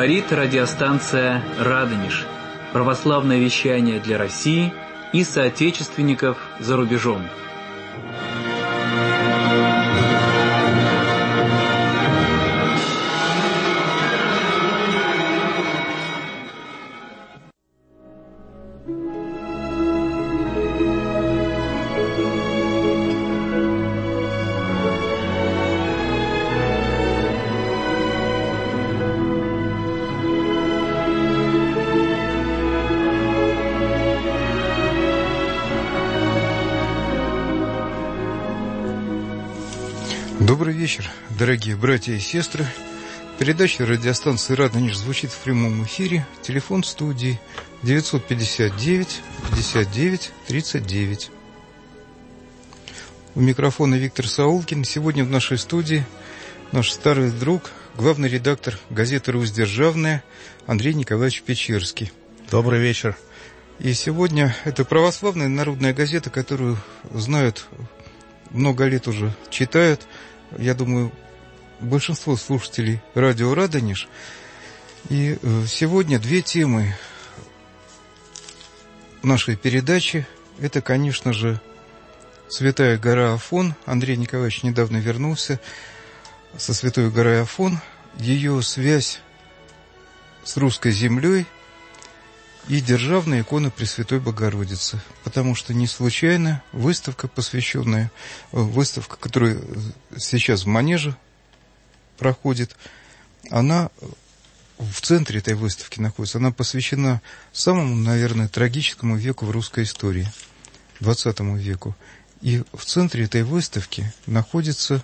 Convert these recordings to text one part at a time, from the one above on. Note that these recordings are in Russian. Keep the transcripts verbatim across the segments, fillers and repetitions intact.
Говорит радиостанция «Радонеж». Православное вещание для России и соотечественников за рубежом. Добрый вечер, дорогие братья и сестры. Передача радиостанции «Радонеж» звучит в прямом эфире. Телефон студии девятьсот пятьдесят девять пятьдесят девять тридцать девять. У микрофона Виктор Саулкин. Сегодня в нашей студии наш старый друг, главный редактор газеты «Русь Державная» Андрей Николаевич Печерский. Добрый вечер. И сегодня это православная народная газета, которую знают много лет уже, читают. Я думаю, большинство слушателей радио «Радонеж». И сегодня две темы нашей передачи. Это, конечно же, Святая гора Афон. Андрей Николаевич недавно вернулся со Святой горой Афон. Ее связь с русской землей и державная икона Пресвятой Богородицы. Потому что не случайно выставка, посвященная, выставка, которая сейчас в Манеже проходит, она в центре этой выставки находится. Она посвящена самому, наверное, трагическому веку в русской истории, двадцатому веку. И в центре этой выставки находится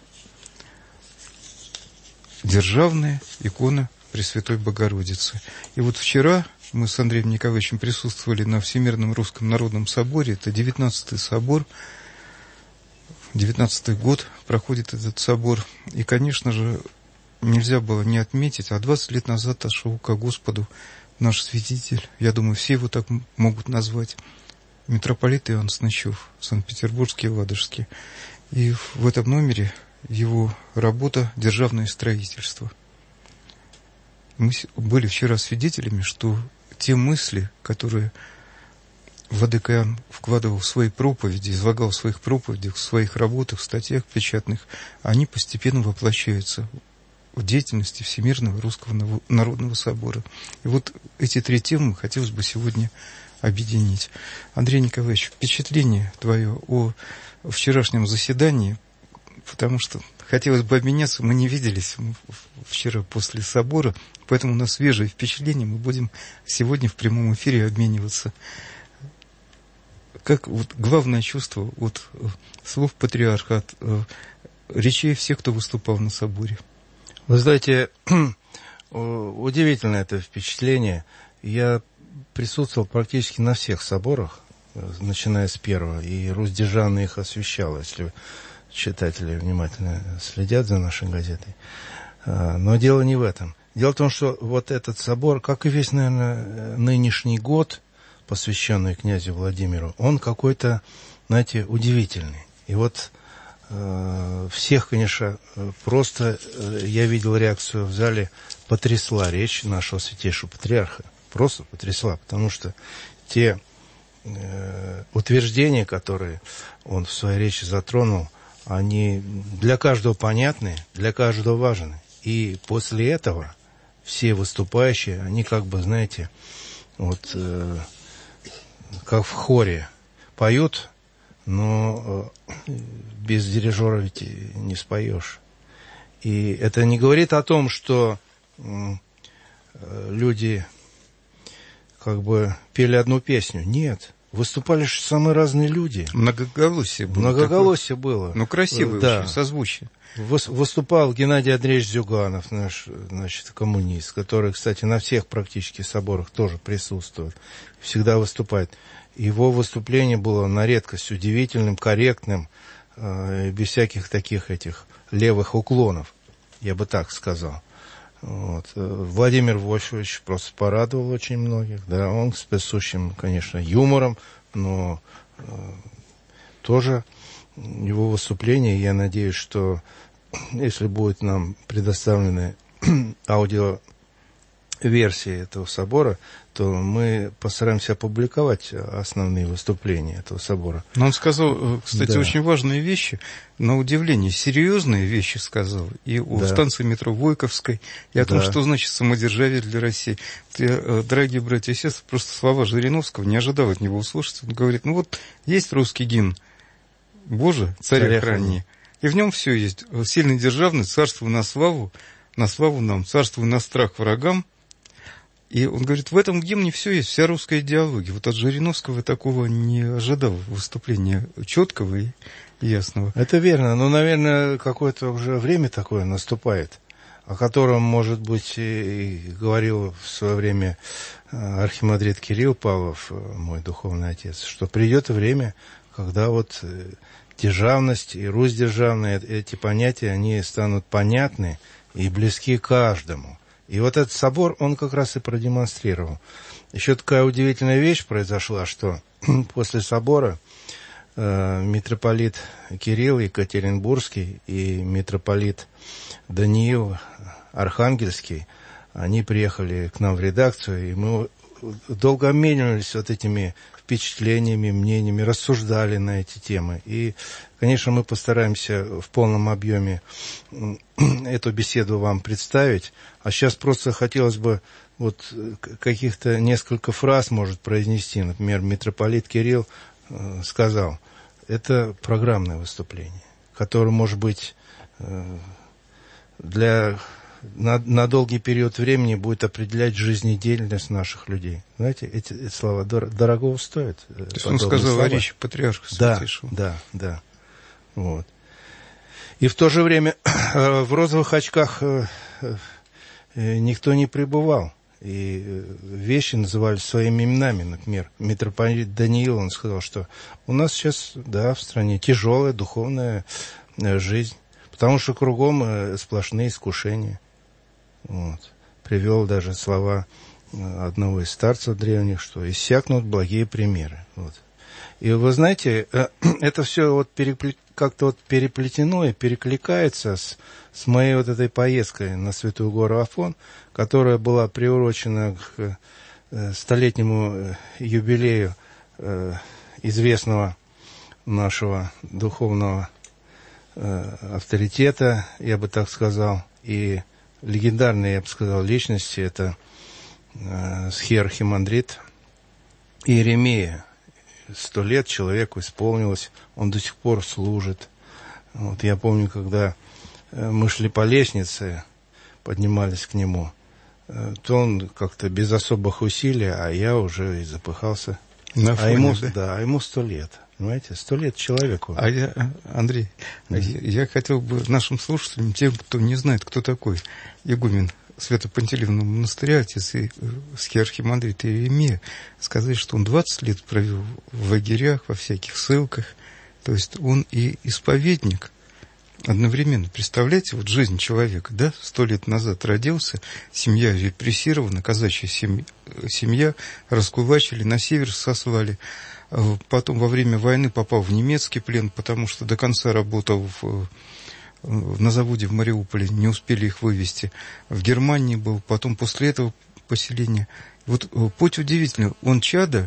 державная икона Пресвятой Богородицы. И вот вчера мы с Андреем Николаевичем присутствовали на Всемирном Русском Народном Соборе. Это девятнадцатый собор. девятнадцатый год проходит этот собор. И, конечно же, нельзя было не отметить, а двадцать лет назад отошел ко Господу наш святитель, я думаю, все его так могут назвать, митрополит Иоанн Снычев, Санкт-Петербургский и Ладожский. И в этом номере его работа «Державное строительство». Мы были вчера свидетелями, что те мысли, которые владыка Иоанн вкладывал в свои проповеди, излагал в своих проповедях, в своих работах, статьях печатных, они постепенно воплощаются в деятельности Всемирного Русского Народного Собора. И вот эти три темы хотелось бы сегодня объединить. Андрей Николаевич, впечатление твое о вчерашнем заседании, потому что хотелось бы обменяться, мы не виделись вчера после собора, поэтому у нас свежие впечатления, мы будем сегодня в прямом эфире обмениваться. Как вот главное чувство от слов патриарха, от речей всех, кто выступал на соборе? Вы знаете, удивительное это впечатление. Я присутствовал практически на всех соборах, начиная с первого, и Русь Державная их освещала, если читатели внимательно следят за нашей газетой. Но дело не в этом. Дело в том, что вот этот собор, как и весь, наверное, нынешний год, посвященный князю Владимиру, он какой-то, знаете, удивительный. И вот э, всех, конечно, просто э, я видел реакцию в зале, потрясла речь нашего святейшего патриарха. Просто потрясла, потому что те э, утверждения, которые он в своей речи затронул, они для каждого понятны, для каждого важны. И после этого все выступающие, они как бы, знаете, вот э, как в хоре поют, но э, без дирижера ведь не споешь. И это не говорит о том, что э, люди как бы пели одну песню. Нет. Выступали же самые разные люди. Многоголосие было. Многоголосие такое. было. Ну, красивое да. очень, созвучие. Выступал Геннадий Андреевич Зюганов, наш, значит, коммунист, который, кстати, на всех практически соборах тоже присутствует, всегда выступает. Его выступление было на редкость удивительным, корректным, э, без всяких таких этих левых уклонов, я бы так сказал. Вот. Владимир Вольфович просто порадовал очень многих, да, он с присущим, конечно, юмором, но э, тоже его выступление, я надеюсь, что если будет нам предоставлены аудиозаписи версии этого собора, то мы постараемся опубликовать основные выступления этого собора. Но он сказал, кстати, да. очень важные вещи, на удивление, серьезные вещи сказал. И о да. станции метро Войковской, и о да. том, что значит самодержавие для России. Я, дорогие братья и сестры, просто слова Жириновского не ожидал от него услышать. Он говорит, ну вот есть русский гимн, Боже, царя, царя храни. И в нем все есть. Сильный державный, царствуй на славу, на славу нам, царствуй на страх врагам. И он говорит, в этом гимне все есть, вся русская идеология. Вот от Жириновского такого не ожидал выступления четкого и ясного. Это верно, но, наверное, какое-то уже время такое наступает, о котором, может быть, и говорил в свое время архимандрит Кирилл Павлов, мой духовный отец, что придет время, когда вот державность и Русь державная, эти понятия, они станут понятны и близки каждому. И вот этот собор, он как раз и продемонстрировал. Еще такая удивительная вещь произошла, что после собора э, митрополит Кирилл Екатеринбургский и митрополит Даниил Архангельский, они приехали к нам в редакцию, и мы долго обменивались вот этими впечатлениями, мнениями, рассуждали на эти темы. И, конечно, мы постараемся в полном объеме эту беседу вам представить. А сейчас просто хотелось бы вот каких-то несколько фраз, может, произнести. Например, митрополит Кирилл сказал, это программное выступление, которое, может быть, для... На, на долгий период времени будет определять жизнедеятельность наших людей. Знаете, эти, эти слова дор, дорогого стоят. То есть он сказал слова. О речи патриарха Святейшего. Да, да, да. Вот. И в то же время в розовых очках никто не пребывал. И вещи назывались своими именами. Например, митрополит Даниил, он сказал, что у нас сейчас, да, в стране тяжелая духовная жизнь, потому что кругом сплошные искушения. Вот. Привел даже слова одного из старцев древних, что иссякнут благие примеры. Вот. И вы знаете, это все вот переплет, как-то вот переплетено и перекликается с, с моей вот этой поездкой на Святую гору Афон, которая была приурочена к столетнему юбилею известного нашего духовного авторитета, я бы так сказал, и легендарные, я бы сказал, личности, это э, схиархимандрит Иеремия. Сто лет человеку исполнилось, он до сих пор служит. Вот я помню, когда мы шли по лестнице, поднимались к нему, э, то он как-то без особых усилий, а я уже и запыхался. На фоне, а ему, да? Да, а ему сто лет. Понимаете, сто лет человеку. А я, Андрей, mm-hmm. я, я хотел бы нашим слушателям, тем, кто не знает, кто такой игумен Свято-Пантелеевного монастыря, отец и схиархимандрит Иеремия, сказать, что он двадцать лет провел в лагерях, во всяких ссылках. То есть он и исповедник одновременно. Представляете, вот жизнь человека, да, сто лет назад родился, семья репрессирована, казачья семья, семья раскулачили, на север сослали. Потом во время войны попал в немецкий плен, потому что до конца работал в, на заводе в Мариуполе, не успели их вывести. В Германии был, потом после этого поселения. Вот путь удивительный. Он чадо,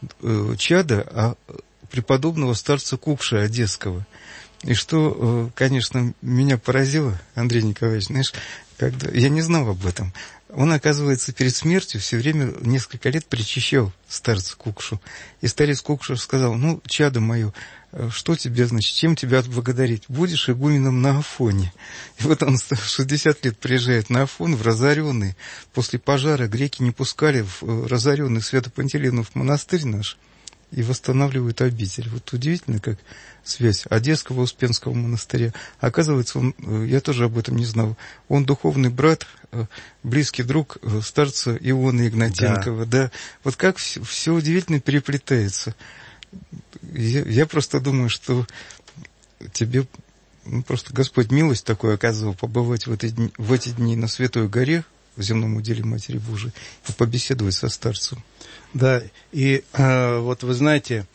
чадо а преподобного старца Кукши Одесского. И что, конечно, меня поразило, Андрей Николаевич, знаешь, когда я не знал об этом. Он, оказывается, перед смертью все время, несколько лет причащал старца Кукшу. И старец Кукша сказал, ну, чадо мое, что тебе, значит, чем тебя отблагодарить? Будешь игуменом на Афоне. И вот он шестьдесят лет приезжает на Афон, в разоренный. После пожара греки не пускали в разоренный Свято-Пантелеевнов монастырь наш и восстанавливают обитель. Вот удивительно, как связь Одесского Успенского монастыря. Оказывается, он, я тоже об этом не знал, он духовный брат, близкий друг старца Иона Игнатенкова. Да. Да. Вот как все, все удивительно переплетается. Я, я просто думаю, что тебе ну, просто Господь милость такую оказывал побывать в эти дни, в эти дни на Святой горе, в земном уделе Матери Божией, и побеседовать со старцем. Да, и э, вот вы знаете,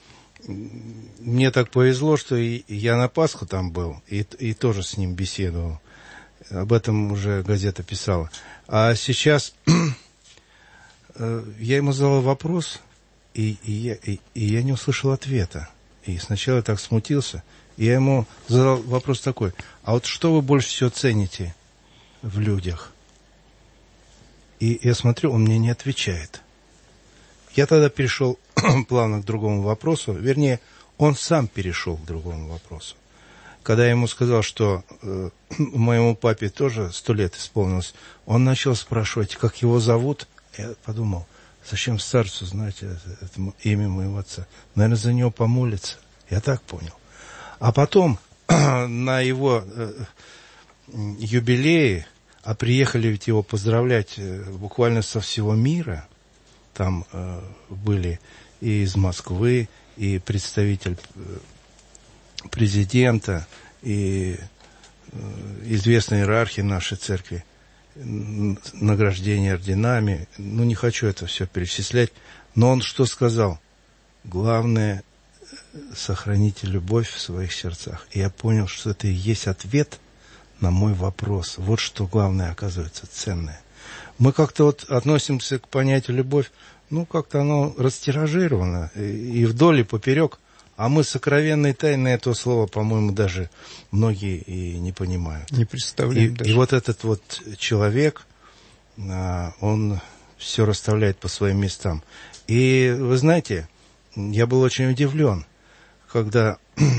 мне так повезло, что и я на Пасху там был, и, и тоже с ним беседовал. Об этом уже газета писала. А сейчас э, я ему задал вопрос, и, и, я, и, и я не услышал ответа. И сначала я так смутился. И я ему задал вопрос такой: а вот что вы больше всего цените в людях? И я смотрю, он мне не отвечает. Я тогда перешел плавно к другому вопросу. Вернее, он сам перешел к другому вопросу. Когда я ему сказал, что э, моему папе тоже сто лет исполнилось, он начал спрашивать, как его зовут. Я подумал, зачем старцу знать это, это имя моего отца? Наверное, за него помолиться. Я так понял. А потом на его э, юбилее, а приехали ведь его поздравлять э, буквально со всего мира, там э, были и из Москвы, и представитель э, президента, и э, известные иерархи нашей церкви, награждение орденами. Ну, не хочу это все перечислять. Но он что сказал? Главное, сохраните любовь в своих сердцах. И я понял, что это и есть ответ на мой вопрос. Вот что главное, оказывается, ценное. Мы как-то вот относимся к понятию любовь, ну, как-то оно растиражировано и вдоль, и поперек. А мы сокровенные тайны этого слова, по-моему, даже многие и не понимают. Не представляем и, даже. И вот этот вот человек, он все расставляет по своим местам. И вы знаете, я был очень удивлен, когда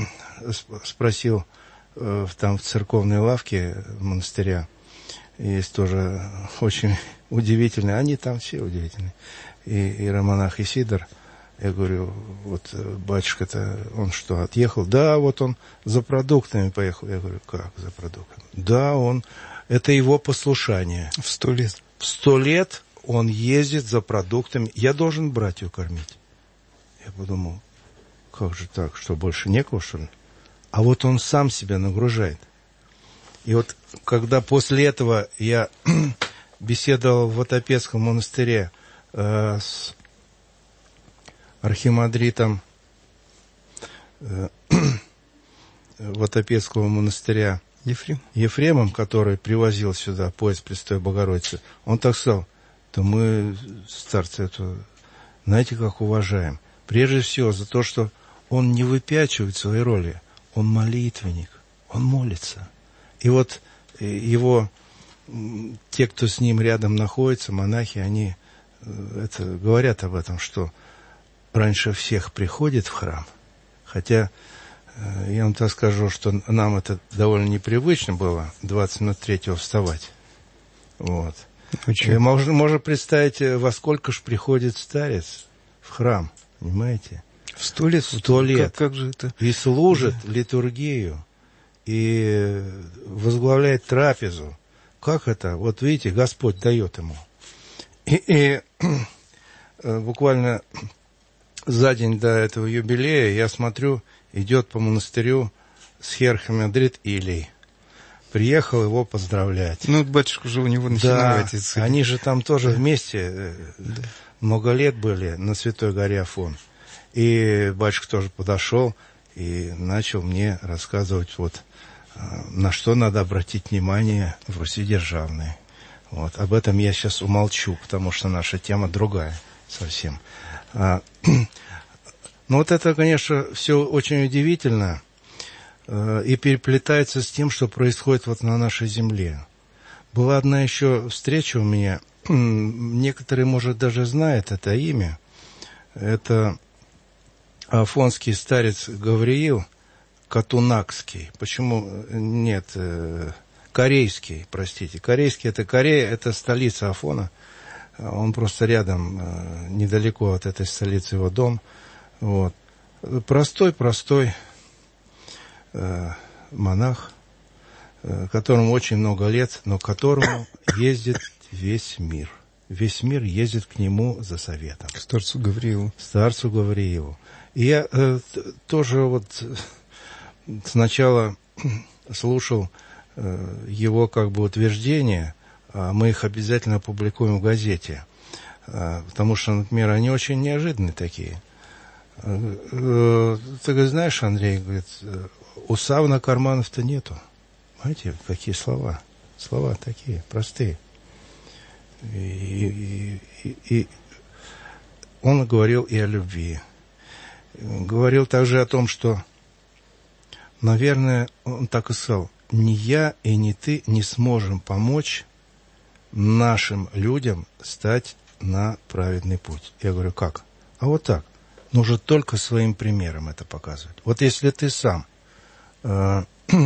спросил там в церковной лавке монастыря, есть тоже очень удивительные, они там все удивительные, и иеромонах Исидор. Я говорю, вот батюшка-то, он что, отъехал? Да, вот он за продуктами поехал. Я говорю, как за продуктами? Да, он, это его послушание. В сто лет. В сто лет он ездит за продуктами. Я должен братью кормить. Я подумал, как же так, что больше некого, что ли? А вот он сам себя нагружает. И вот когда после этого я беседовал в Вотопецком монастыре э, с архимандритом э, Вотопецкого монастыря Ефрем. Ефремом, который привозил сюда поезд Престой Богородицы, он так сказал: да мы, старцы, это, знаете, как уважаем. Прежде всего за то, что он не выпячивает свои роли, он молитвенник, он молится. И вот его, те, кто с ним рядом находится, монахи, они это, говорят об этом, что раньше всех приходит в храм, хотя я вам так скажу, что нам это довольно непривычно было двадцать минут третьего вставать. Вот. Можно, можно представить, во сколько ж приходит старец в храм, понимаете? В сто лет? В сто лет. Как, как же это? И служит да. литургию, и возглавляет трапезу. Как это? Вот видите, Господь дает ему. И, и буквально за день до этого юбилея я смотрю, идет по монастырю схиархимандрит Илий. Приехал его поздравлять. Ну, батюшка же у него начинает. Да, они же там тоже да. вместе да. много лет были на Святой горе Афон. И батюшка тоже подошел и начал мне рассказывать, вот, на что надо обратить внимание в Руси державной. Вот. Об этом я сейчас умолчу, потому что наша тема другая совсем. А, ну, вот это, конечно, все очень удивительно э, и переплетается с тем, что происходит вот на нашей земле. Была одна еще встреча у меня, некоторые, может, даже знают это имя. Это афонский старец Гавриил Катунакский. Почему? Нет, э, корейский, простите. Корейский — это Корея, это столица Афона. Он просто рядом, э, недалеко от этой столицы его дом. Вот. Простой-простой э, монах, э, которому очень много лет, но которому ездит весь мир. Весь мир ездит к нему за советом. К старцу Гавриилу. Старцу Гавриилу. И я э, тоже вот сначала слушал э, его как бы утверждения, а мы их обязательно опубликуем в газете, э, потому что, например, они очень неожиданные такие. Э, э, ты говоришь, знаешь, Андрей, говорит, у савана карманов-то нету. Знаете, какие слова? Слова такие, простые. И, и, и, и он говорил и о любви. Говорил также о том, что, наверное, он так и сказал, ни я и ни ты не сможем помочь нашим людям стать на праведный путь. Я говорю, как? А вот так. Нужно только своим примером это показывать. Вот если ты сам э,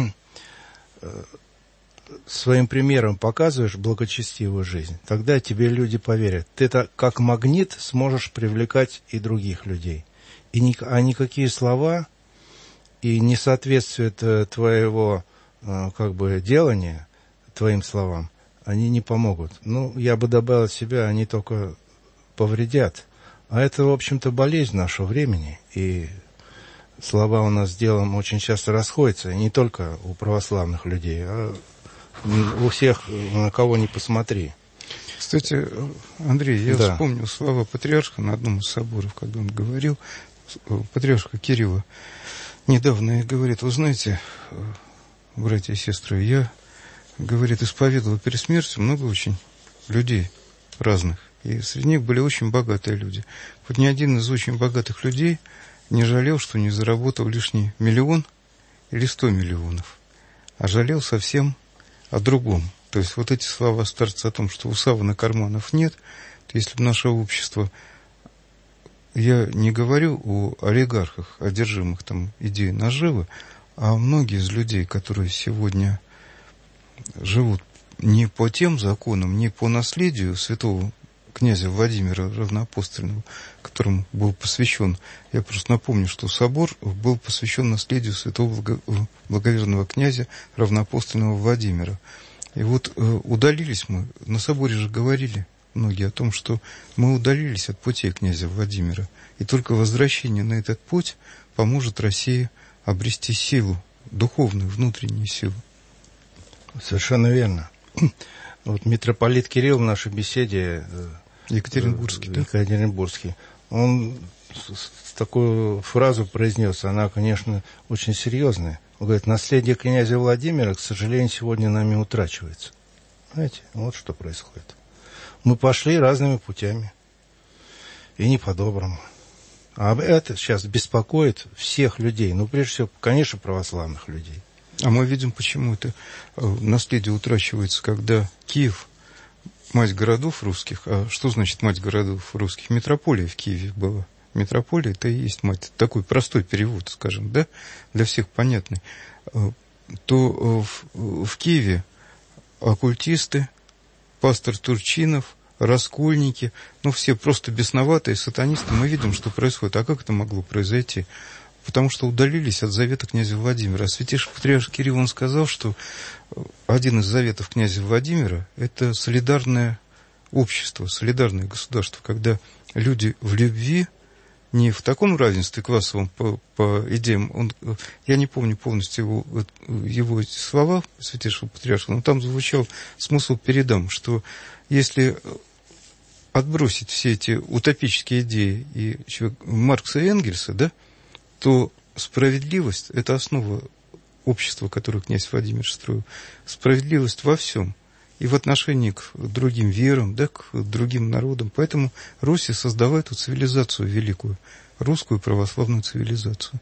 э, своим примером показываешь благочестивую жизнь, тогда тебе люди поверят. Ты это как магнит сможешь привлекать и других людей. И ни, а никакие слова и несоответствие твоего э, как бы делания твоим словам, они не помогут. Ну, я бы добавил от себя, они только повредят. А это, в общем-то, болезнь нашего времени. И слова у нас с делом очень часто расходятся. Не только у православных людей, а у всех, на кого ни посмотри. Кстати, Андрей, я да. вспомнил слова патриарха на одном из соборов, когда он говорил, патриарха Кирилла, недавно и говорит, вы знаете, братья и сестры, я, говорит, исповедовал перед смертью много очень людей разных. И среди них были очень богатые люди. Вот ни один из очень богатых людей не жалел, что не заработал лишний миллион или сто миллионов, а жалел совсем о другом. То есть вот эти слова старца о том, что у савана карманов нет, то если бы наше общество, я не говорю о олигархах, одержимых там идеей наживы, а многие из людей, которые сегодня живут не по тем законам, не по наследию святого князя Владимира Равноапостольного, которому был посвящен, я просто напомню, что собор был посвящен наследию святого благоверного князя Равноапостольного Владимира. И вот э, удалились мы, на соборе же говорили многие о том, что мы удалились от путей князя Владимира, и только возвращение на этот путь поможет России обрести силу, духовную, внутреннюю силу. Совершенно верно. Вот митрополит Кирилл в нашей беседе Екатеринбургский, да? Екатеринбургский. Он такую фразу произнес, она, конечно, очень серьезная. Он говорит, наследие князя Владимира, к сожалению, сегодня нами утрачивается. Знаете, вот что происходит. Мы пошли разными путями. И не по-доброму. А это сейчас беспокоит всех людей. Ну, прежде всего, конечно, православных людей. А мы видим, почему это наследие утрачивается, когда Киев, мать городов русских, а что значит мать городов русских? Метрополия в Киеве была. Метрополия — это и есть мать. Такой простой перевод, скажем, да, для всех понятный. То в, в Киеве оккультисты, пастор Турчинов, раскольники, ну, все просто бесноватые, сатанисты. Мы видим, что происходит. А как это могло произойти? Потому что удалились от завета князя Владимира. А святейший патриарх Кирилл, он сказал, что один из заветов князя Владимира – это солидарное общество, солидарное государство, когда люди в любви, не в таком равенстве классовом по, по идеям, он, я не помню полностью его, его слова, святейшего патриарха, но там звучал смысл передам, что если отбросить все эти утопические идеи и Маркса и Энгельса, да, то справедливость – это основа общества, которое князь Владимир строил. Справедливость во всем. И в отношении к другим верам, да, к другим народам. Поэтому Русь создала эту цивилизацию великую, русскую православную цивилизацию.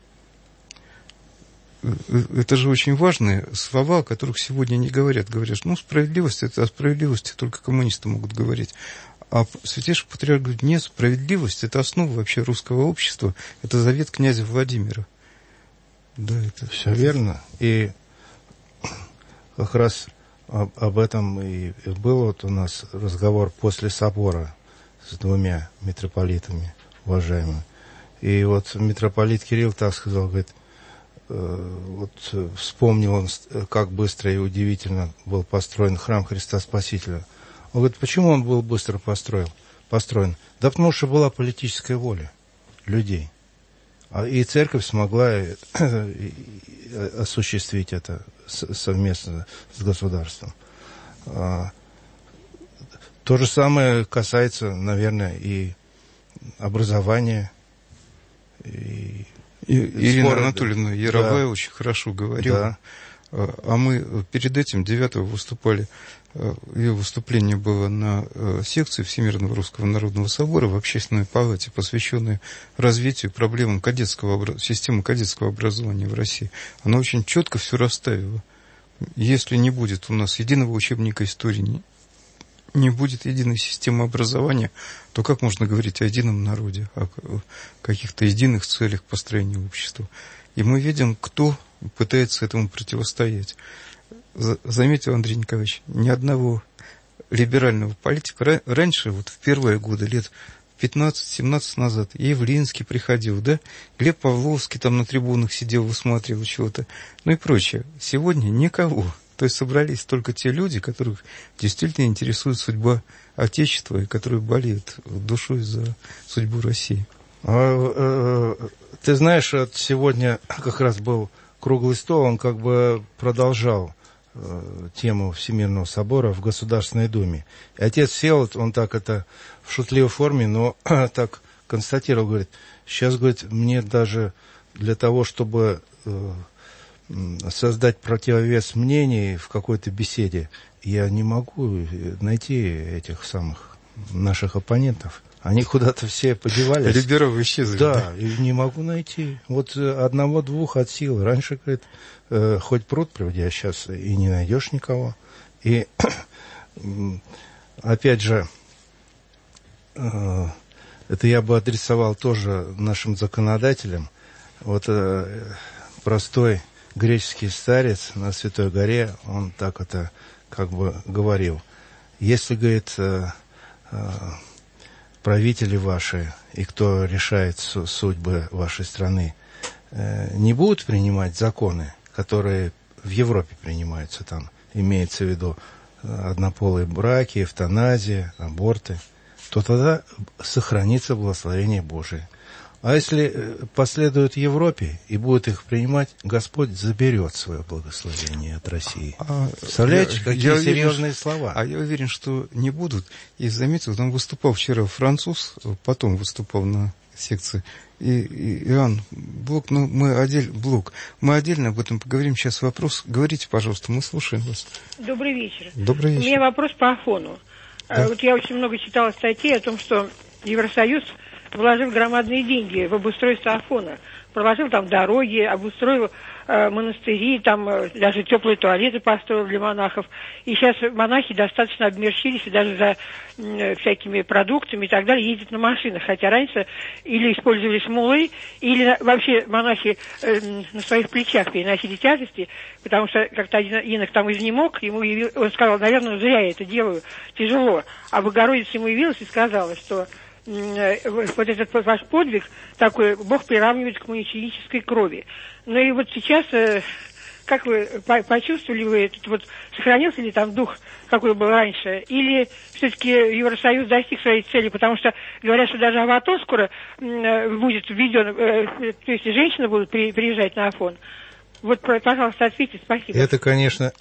Это же очень важные слова, о которых сегодня не говорят. Говорят, ну, справедливость – это о справедливости только коммунисты могут говорить. А святейший патриарх говорит, нет, справедливость – это основа вообще русского общества, это завет князя Владимира. Да, это все верно. И как раз об, об этом и был вот у нас разговор после собора с двумя митрополитами уважаемыми. И вот митрополит Кирилл так сказал, говорит, э, вот вспомнил он, как быстро и удивительно был построен храм Христа Спасителя. Он говорит, почему он был быстро построен? построен? Да потому что была политическая воля людей. И церковь смогла осуществить это совместно с государством. То же самое касается, наверное, и образования. И и, Ирина споры, Анатольевна Яровая да. очень хорошо говорила. Да. А мы перед этим девятого выступали, ее выступление было на секции Всемирного Русского Народного Собора в Общественной палате, посвященной развитию проблемам кадетского, системы кадетского образования в России. Она очень четко все расставила. Если не будет у нас единого учебника истории, не будет единой системы образования, то как можно говорить о едином народе, о каких-то единых целях построения общества? И мы видим, кто пытается этому противостоять. Заметил, Андрей Николаевич, ни одного либерального политика. Раньше, вот в первые годы, лет пятнадцать-семнадцать назад, Явлинский приходил, да? Глеб Павловский там на трибунах сидел, высматривал чего-то, ну и прочее. Сегодня никого. То есть собрались только те люди, которых действительно интересует судьба Отечества и которые болеют душой за судьбу России. А, э, ты знаешь, вот сегодня как раз был круглый стол, он как бы продолжал э, тему Всемирного собора в Государственной Думе. И отец Всеволод, он так это в шутливой форме, но так констатировал, говорит, сейчас, говорит, мне даже для того, чтобы э, создать противовес мнений в какой-то беседе, я не могу найти этих самых наших оппонентов. Они куда-то все подевались. Либералы исчезли. Да, да, и не могу найти. Вот одного-двух от силы. Раньше, говорит, э, хоть пруд приводи, а сейчас и не найдешь никого. И опять же, э, это я бы адресовал тоже нашим законодателям. Вот э, простой греческий старец на Святой горе, он так это как бы говорил. Если, говорит, э, э, правители ваши и кто решает судьбы вашей страны э, не будут принимать законы, которые в Европе принимаются, там имеется в виду однополые браки, эвтаназия, аборты, то тогда сохранится благословение Божие. А если последуют Европе и будут их принимать, Господь заберет свое благословение от России. А, Представляете, я, какие я серьезные уверен, слова. А я уверен, что не будут. И заметил, там выступал вчера француз, потом выступал на секции. И, и Иоанн Блок, ну мы отдельно, Блок, мы отдельно об этом поговорим. Сейчас вопрос. Говорите, пожалуйста, мы слушаем вас. Добрый вечер. Добрый вечер. У меня вопрос по Афону. Да? Вот я очень много читала статей о том, что Евросоюз вложил громадные деньги в обустройство Афона. Проложил там дороги, обустроил э, монастыри, там э, даже теплые туалеты построил для монахов. И сейчас монахи достаточно обмерщились и даже за э, всякими продуктами и так далее ездят на машинах. Хотя раньше или использовались мулы, или на, вообще монахи э, на своих плечах переносили тяжести, потому что как-то один инок там изнемог, ему явил, он сказал, наверное, зря я это делаю, тяжело. А Богородица ему явилась и сказала, что вот этот ваш подвиг такой Бог приравнивает к мученической крови. Ну и вот сейчас, как вы почувствовали вы этот вот, сохранился ли там дух, какой был раньше, или все-таки Евросоюз достиг своей цели, потому что говорят, что даже Аватон скоро будет введен, то есть женщины будут приезжать на Афон. Вот, пожалуйста, ответьте, спасибо. Это, конечно,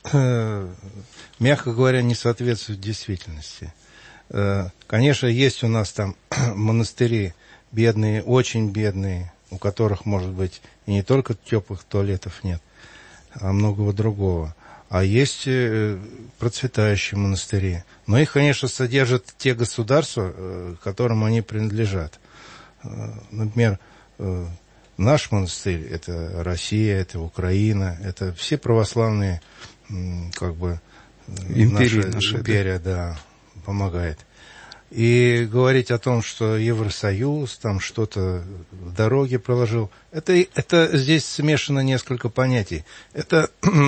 мягко говоря, не соответствует действительности. Конечно, есть у нас там монастыри бедные, очень бедные, у которых, может быть, и не только теплых туалетов нет, а многого другого. А есть процветающие монастыри. Но их, конечно, содержат те государства, которым они принадлежат. Например, наш монастырь – это Россия, это Украина, это все православные, как бы, империя, наша, наша империя, да, помогает. И говорить о том, что Евросоюз там что-то в дороге проложил, это, это здесь смешано несколько понятий. Это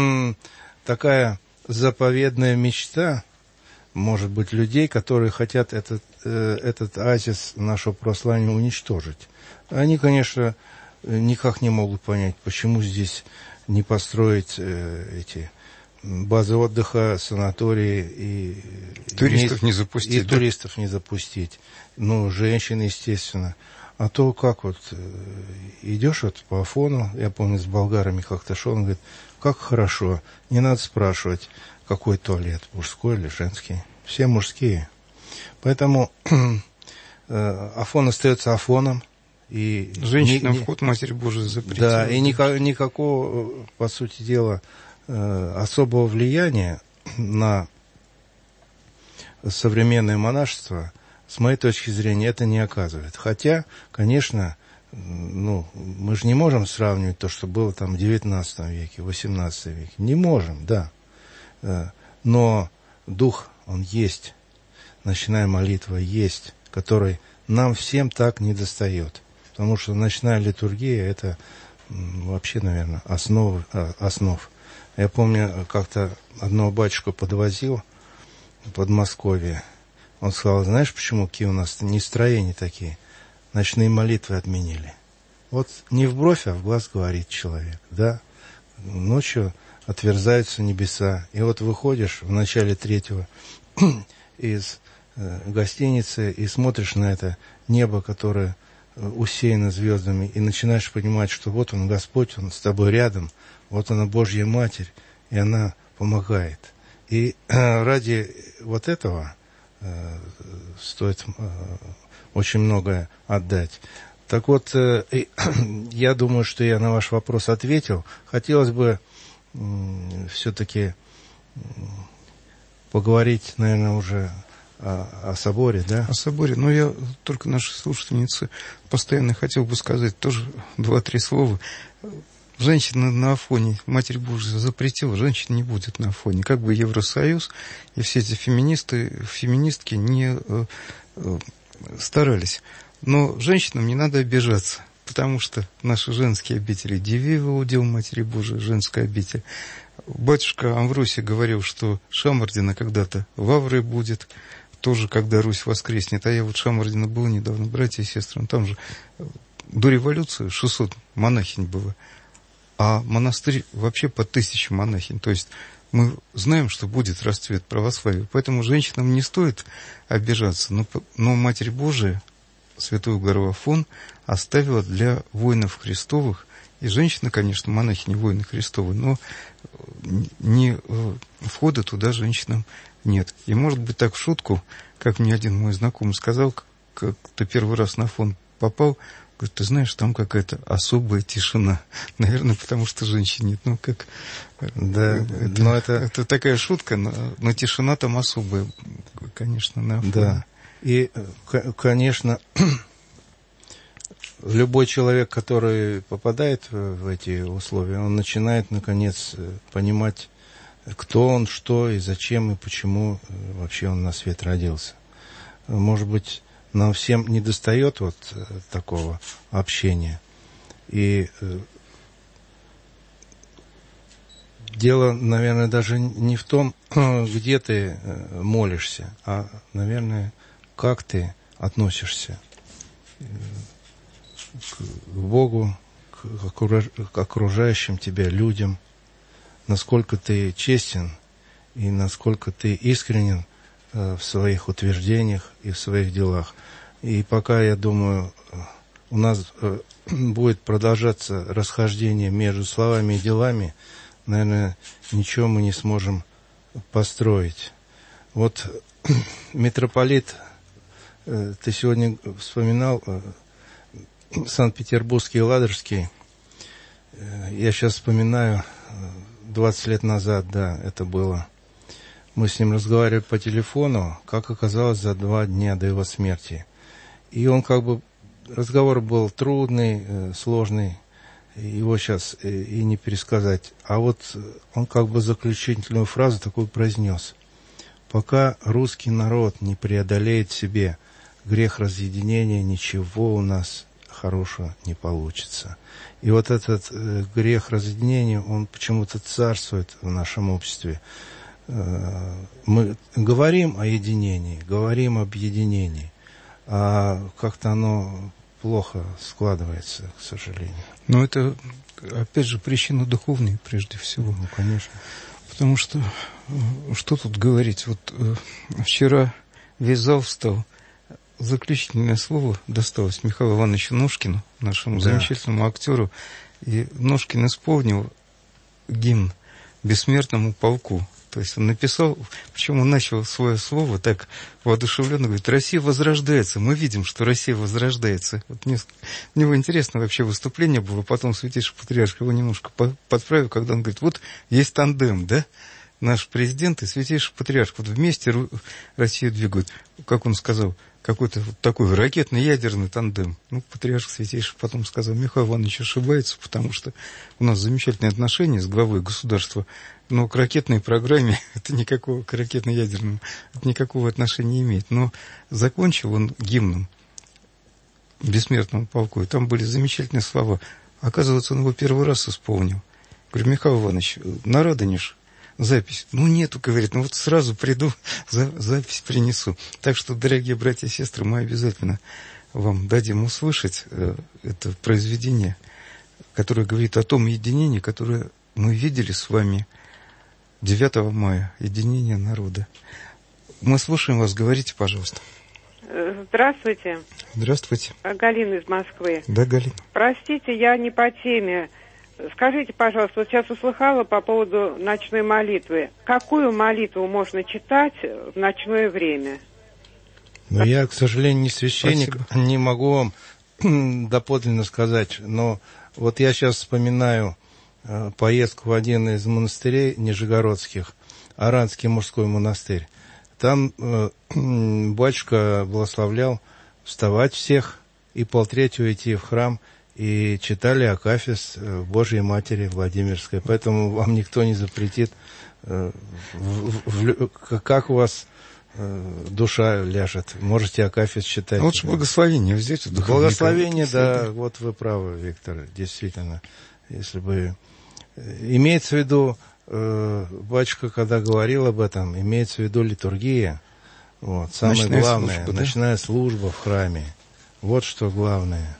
такая заповедная мечта, может быть, людей, которые хотят этот, этот оазис нашего православия уничтожить. Они, конечно, никак не могут понять, почему здесь не построить эти базы отдыха, санатории и туристов не, не запустить, и да? туристов не запустить, ну женщин, естественно. А то как вот идешь вот по Афону, я помню с болгарами как-то шел, он говорит, как хорошо, не надо спрашивать, какой туалет, мужской или женский, все мужские. Поэтому Афон остается Афоном. И женщина не, вход Матери Божией запретила. Да, и никак, никакого, по сути дела, э, особого влияния на современное монашество, с моей точки зрения, это не оказывает. Хотя, конечно, ну, мы же не можем сравнивать то, что было там в девятнадцатом веке, в восемнадцатом веке. Не можем, да. Но дух, он есть. Ночная молитва есть, которой нам всем так недостает. Потому что ночная литургия – это вообще, наверное, основа, основ. Я помню, как-то одного батюшку подвозил в Подмосковье. Он сказал: знаешь, почему какие у нас настроения такие? Ночные молитвы отменили. Вот не в бровь, а в глаз говорит человек. Да, ночью отверзаются небеса. И вот выходишь в начале третьего из э, гостиницы и смотришь на это небо, которое э, усеяно звездами, и начинаешь понимать, что вот он, Господь, он с тобой рядом, вот она, Божья Матерь, и она помогает. И э, ради вот этого э, стоит э, очень многое отдать. Так вот, э, э, я думаю, что я на ваш вопрос ответил. Хотелось бы э, все-таки э, поговорить, наверное, уже о, о соборе, да? О соборе. Но я только нашей слушательнице постоянно хотел бы сказать тоже два-три слова. Женщина на Афоне, Матерь Божия запретила, женщина не будет на Афоне. Как бы Евросоюз и все эти феминисты, феминистки не э, э, старались. Но женщинам не надо обижаться, потому что наши женские обители, Дивеево удел Матери Божией, женская обитель. Батюшка Амвросий говорил, что Шамардина когда-то в Авре будет, тоже когда Русь воскреснет. А я вот Шамардина был недавно, братья и сестры, там же до революции шестьсот монахинь было. А монастырь вообще по тысяче монахинь. То есть мы знаем, что будет расцвет православия. Поэтому женщинам не стоит обижаться. Но, но Матерь Божия, святой гору Афон, оставила для воинов Христовых. И женщины, конечно, монахини, воины Христовы, но не, входа туда женщинам нет. И может быть так в шутку, как мне один мой знакомый сказал, как-то первый раз на Афон попал, говорит: ты знаешь, там какая-то особая тишина. Наверное, потому что женщин нет. Ну, как... Да, это, но это... это такая шутка, но, но тишина там особая, конечно, на Афоне. Да. И, конечно, любой человек, который попадает в эти условия, он начинает, наконец, понимать, кто он, что и зачем, и почему вообще он на свет родился. Может быть, нам всем недостает вот такого общения. И дело, наверное, даже не в том, где ты молишься, а, наверное, как ты относишься к Богу, к окружающим тебя людям, насколько ты честен и насколько ты искренен в своих утверждениях и в своих делах. И пока, я думаю, у нас будет продолжаться расхождение между словами и делами, наверное, ничего мы не сможем построить. Вот митрополит, ты сегодня вспоминал Санкт-Петербургский и Ладожский. Я сейчас вспоминаю, двадцать лет назад, да, это было. Мы с ним разговаривали по телефону, как оказалось, за два дня до его смерти. И он как бы, разговор был трудный, сложный, его сейчас и не пересказать. А вот он как бы заключительную фразу такую произнес: пока русский народ не преодолеет в себе грех разъединения, ничего у нас хорошего не получится. И вот этот грех разъединения, он почему-то царствует в нашем обществе. Мы говорим о единении, говорим об объединении, а как-то оно плохо складывается, к сожалению. Но это, опять же, причина духовная, прежде всего. Ну, конечно. Потому что, что тут говорить, вот вчера весь зал встал, заключительное слово досталось Михаилу Ивановичу Ножкину, нашему да. замечательному актеру, и Ножкин исполнил гимн бессмертному полку. То есть он написал, причем он начал свое слово так воодушевленно, говорит, Россия возрождается. Мы видим, что Россия возрождается. Вот мне, у него интересное вообще выступление было, потом святейший патриарх его немножко подправил, когда он говорит, вот есть тандем, да? Наш президент и святейший патриарх вот вместе Россию двигают. Как он сказал, какой-то вот такой ракетно-ядерный тандем. Ну, патриарх святейший потом сказал, Михаил Иванович ошибается, потому что у нас замечательные отношения с главой государства, но к ракетной программе это никакого, к ракетно-ядерному это никакого отношения не имеет. Но закончил он гимном бессмертному полку, и там были замечательные слова. Оказывается, он его первый раз исполнил. Говорю, Михаил Иванович, на Радонеж запись. Ну, нету, говорит, ну вот сразу приду, за, запись принесу. Так что, дорогие братья и сестры, мы обязательно вам дадим услышать э, это произведение, которое говорит о том единении, которое мы видели с вами девятого мая, единение народа. Мы слушаем вас, говорите, пожалуйста. Здравствуйте. Здравствуйте. Галина из Москвы. Да, Галина. Простите, я не по теме. Скажите, пожалуйста, вот сейчас услыхала по поводу ночной молитвы. Какую молитву можно читать в ночное время? Ну, я, к сожалению, не священник, Спасибо. Не могу вам доподлинно сказать, но вот я сейчас вспоминаю э, поездку в один из монастырей нижегородских, Аранский мужской монастырь. Там э, батюшка благословлял вставать всех и полтретьего идти в храм, и читали Акафист Божьей Матери Владимирской. Поэтому вам никто не запретит, э, в, в, в, как у вас э, душа ляжет. Можете Акафист читать. Ну, лучше благословение взять. Благословение, да, вот вы правы, Виктор, действительно. Если бы... Имеется в виду, э, батюшка, когда говорил об этом, имеется в виду литургия. Вот, самое ночная главное, служба, да? Ночная служба в храме. Вот что главное.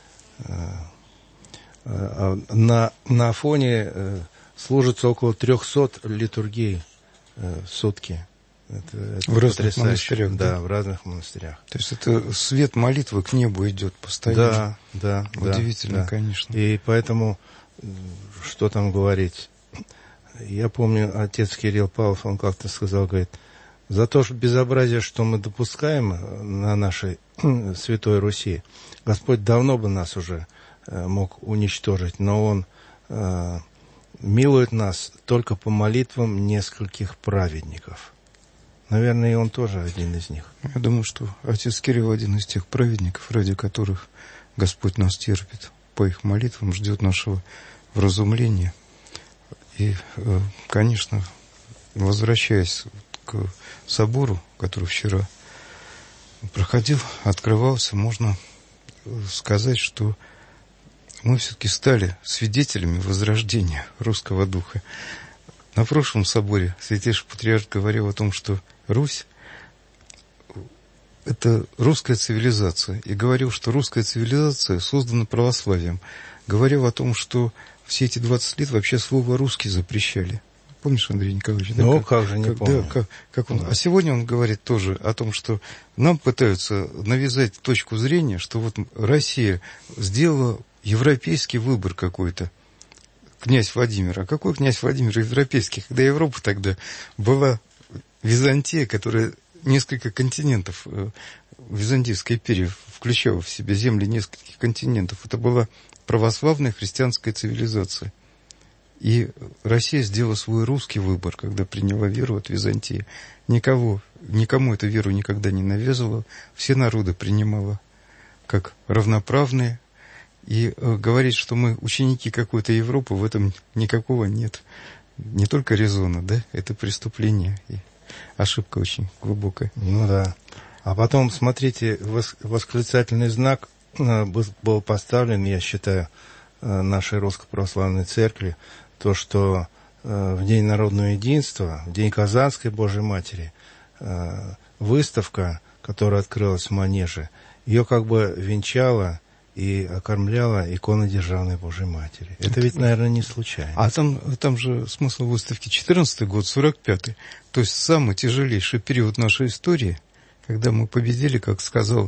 На, на Афоне служится около трехсот литургий в сутки. Это, это в разных монастырях, да, да? в разных монастырях. То есть это свет молитвы к небу идет постоянно. Да, да. Удивительно, да, конечно. И поэтому, что там говорить? Я помню, отец Кирилл Павлов, он как-то сказал, говорит, за то что безобразие, что мы допускаем на нашей Святой Руси, Господь давно бы нас уже э, мог уничтожить, но Он э, милует нас только по молитвам нескольких праведников. Наверное, и Он тоже один из них. Я думаю, что отец Кирилл один из тех праведников, ради которых Господь нас терпит. По их молитвам ждет нашего вразумления. И, э, конечно, возвращаясь к собору, который вчера проходил, открывался, можно сказать, что мы все-таки стали свидетелями возрождения русского духа. На прошлом соборе святейший патриарх говорил о том, что Русь – это русская цивилизация, и говорил, что русская цивилизация создана православием. Говорил о том, что все эти двадцать лет вообще слово «русский» запрещали. Помнишь, Андрей Николаевич? Ну, да, как, как же, не как, помню. Да, как, как он, да. А сегодня он говорит тоже о том, что нам пытаются навязать точку зрения, что вот Россия сделала европейский выбор какой-то. Князь Владимир. А какой князь Владимир европейский? Когда Европа тогда была Византия, которая несколько континентов, Византийская империя включала в себя земли нескольких континентов. Это была православная христианская цивилизация. И Россия сделала свой русский выбор, когда приняла веру от Византии. Никого, никому эту веру никогда не навязывала. Все народы принимала как равноправные. И э, говорить, что мы ученики какой-то Европы, в этом никакого нет. Не только резона, да, это преступление. И ошибка очень глубокая. Ну да. А потом, смотрите, восклицательный знак был поставлен, я считаю, нашей Русской Православной Церкви, то, что э, в День народного единства, в День Казанской Божьей Матери, э, выставка, которая открылась в Манеже, ее как бы венчала и окормляла икона Державной Божьей Матери. Это, Это ведь, наверное, не случайно. А там, там же смысл выставки четырнадцатый год, сорок пятый. То есть самый тяжелейший период нашей истории, когда мы победили, как сказал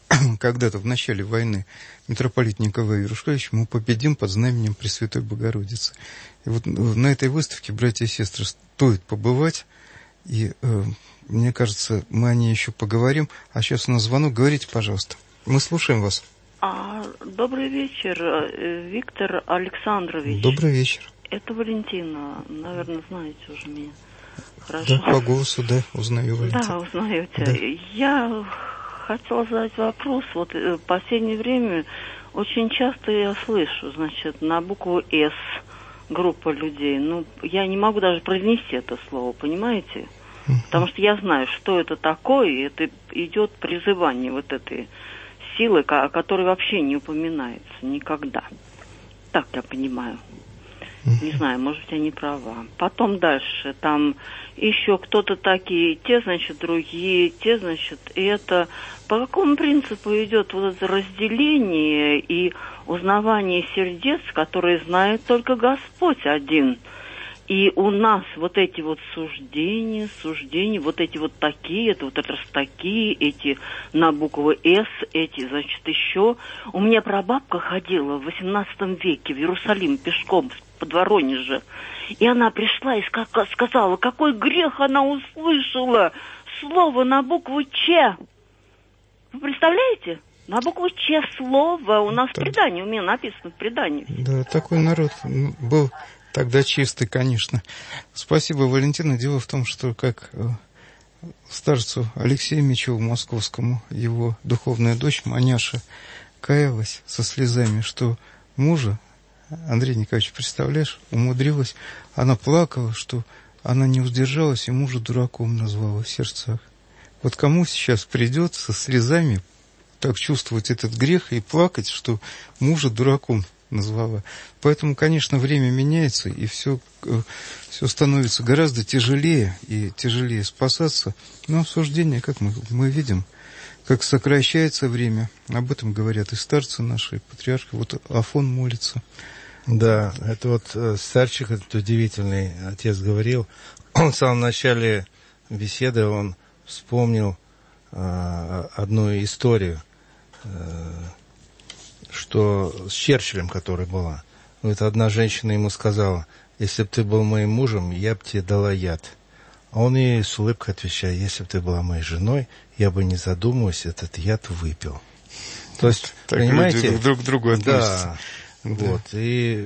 когда-то в начале войны митрополит Николай Иерушкевич, мы победим под знаменем Пресвятой Богородицы. И вот на этой выставке, братья и сестры, стоит побывать, и э, мне кажется, мы о ней еще поговорим. А сейчас у нас звонок, говорите, пожалуйста. Мы слушаем вас. А, добрый вечер, Виктор Александрович. Добрый вечер. Это Валентина, наверное, знаете уже меня. Хорошо. Да, по голосу, да, узнаю Валентина. Да, узнаете. Да. Я хотела задать вопрос. Вот в последнее время очень часто я слышу, значит, на букву «С» группа людей. Ну, я не могу даже произнести это слово, понимаете? Потому что я знаю, что это такое, и это идет призывание вот этой силы, о которой вообще не упоминается никогда. Так я понимаю. Не знаю, может, я не права. Потом дальше, там еще кто-то такие, те, значит, другие, те, значит, это. По какому принципу идет вот это разделение и узнавание сердец, которые знает только Господь один? И у нас вот эти вот суждения, суждения, вот эти вот такие, это вот это раз такие, эти на букву «С», эти, значит, еще. У меня прабабка ходила в восемнадцатом веке в Иерусалим пешком под Воронеже. И она пришла и сказала, какой грех она услышала. Слово на букву «Ч». Вы представляете? На букву «Ч» слово. У нас да. в предании, у меня написано в предании. Да, такой народ был... Тогда чистый, конечно. Спасибо, Валентина. Дело в том, что как старцу Алексею Мечеву Московскому, его духовная дочь Маняша каялась со слезами, что мужа, Андрей Николаевич, представляешь, умудрилась, она плакала, что она не удержалась и мужа дураком назвала в сердцах. Вот кому сейчас придется со слезами так чувствовать этот грех и плакать, что мужа дураком назвала. Поэтому, конечно, время меняется, и все, все становится гораздо тяжелее, и тяжелее спасаться. Но обсуждение, как мы, мы видим, как сокращается время. Об этом говорят и старцы наши, и патриархи. Вот Афон молится. Да, это вот старчик, этот удивительный отец говорил. Он в самом начале беседы, он вспомнил э, одну историю, э, что с Черчиллем, которая была. Вот одна женщина ему сказала, если бы ты был моим мужем, я бы тебе дала яд. А он ей с улыбкой отвечает, если бы ты была моей женой, я бы, не задумываясь, этот яд выпил. То есть, так понимаете? Люди друг к другу относятся. Да, да. Вот. И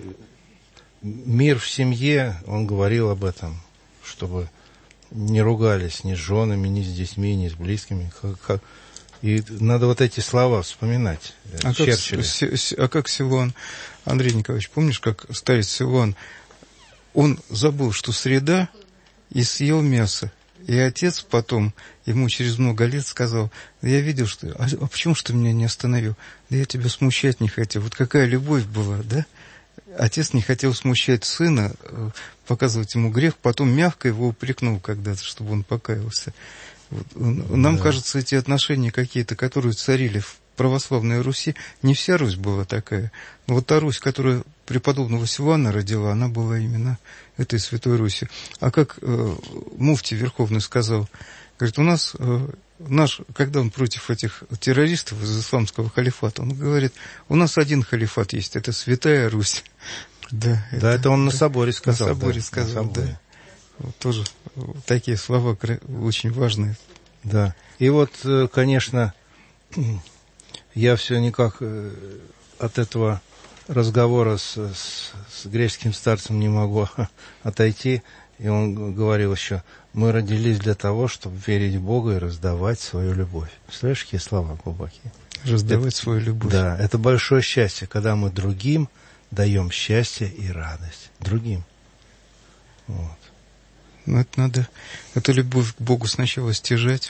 мир в семье, он говорил об этом, чтобы не ругались ни с женами, ни с детьми, ни с близкими. Как, как... И надо вот эти слова вспоминать. А как, а как Силуан, Андрей Николаевич, помнишь, как старец Силуан, он забыл, что среда, и съел мясо. И отец потом ему через много лет сказал, да я видел, что... А, а почему что меня не остановил? Да я тебя смущать не хотел. Вот какая любовь была, да? Отец не хотел смущать сына, показывать ему грех, потом мягко его упрекнул когда-то, чтобы он покаялся. Вот. Нам да. кажется, эти отношения какие-то, которые царили в православной Руси, не вся Русь была такая. Но вот та Русь, которая преподобного Силуана родила, она была именно этой Святой Руси. А как э, муфти Верховный сказал, говорит, у нас, э, наш, когда он против этих террористов из исламского халифата, он говорит, у нас один халифат есть, это Святая Русь. Да, это, да, это он на соборе сказал. На соборе да, сказал, на соборе. да. Вот тоже такие слова очень важные. Да. И вот, конечно, я все никак от этого разговора с, с, с греческим старцем не могу отойти. И он говорил еще, мы родились для того, чтобы верить в Бога и раздавать свою любовь. Представляешь, какие слова глубокие? Раздавать это, свою любовь. Да, это большое счастье, когда мы другим даем счастье и радость. Другим. Вот. Но это надо, эту любовь к Богу сначала стяжать.